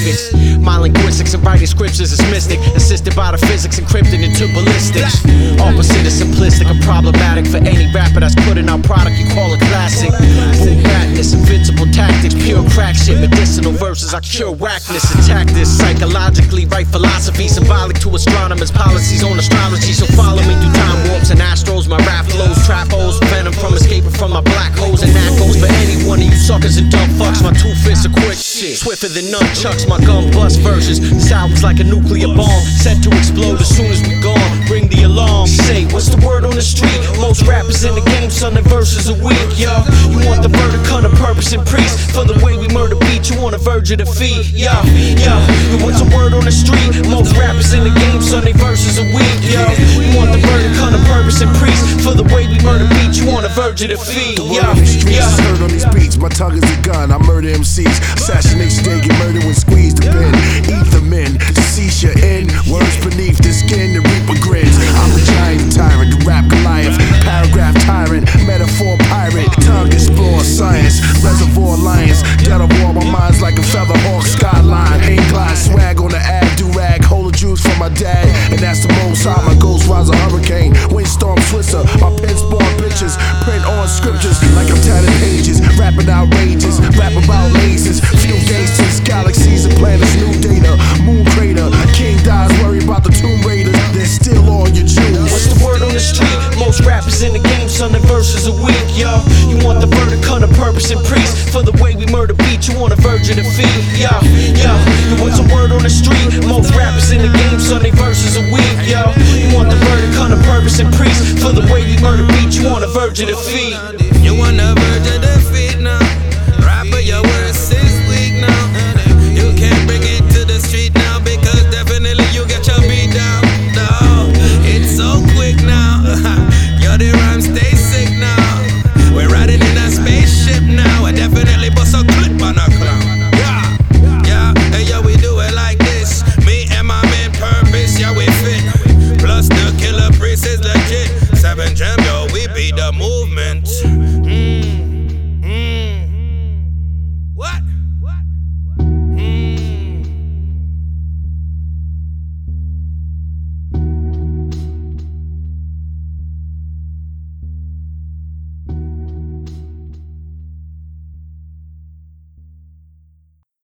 practice. My linguistics and writing scriptures is mystic, assisted by the physics encrypted into ballistics. Opposite is simplistic and problematic for any rapper that's putting out product you call a classic. Boom badness, invincible tactics, pure crack shit, medicinal verses. I cure whackness, attack this psychologically, right philosophy, symbolic to astronomers, policies on astrology. So follow me through time warps and astros. My rap flows, trap holes, venom from escaping from my black holes. And that goes for any one of you suckers and dumb fucks. My two fists are quick shit, swifter than nunchucks. My gun bust verses. This album's like a nuclear bomb, set to explode as soon as we gone. Bring the alarm. Say, what's the word on the street? Most rappers in the game, son, their verses a week, yo. You want the murder, cut of purpose and priest. For the way we murder beat, you on the verge of defeat, yo. What's the word on the street? Most rappers in the game, son, their verses a week, yo. You want the murder, cut of purpose and priest. For the way we murder beat, you on the verge of defeat, yo. Heard on these beats, my tongue is a gun. I murder MCs. Assassination day, get murdered when squeeze the pen. Eat the men, to cease your end. Words beneath the skin, the reaper grins. I'm a giant tyrant, the rap Goliath. Paragraph tyrant, metaphor pirate. Tongue explore science, reservoir lions. Dead of war, my mind's like a feather hawk skyline. Ain't glide swag on the ad, do-rag. Hold the juice from my dad, and that's the most high. My ghost rise a hurricane, windstorm twister. My pen spawn pictures, print on scriptures like I'm tatted pages. Rapping outrageous, rap about lasers. Few gangsters, galaxies and planets, new data. Moon crater, king dies, worry about the Tomb Raiders. They're still on your Jews. What's the word on the street? Most rappers in the game, son, their verses a week, yo. You want the murder, cut of purpose and priest. For the way we murder beat, you on the verge of defeat, yo. What's the word on the street? Most rappers in the game, son, their verses a week, yo. You want the murder, cut of purpose and priest. For the way we murder beat, you on the verge of defeat.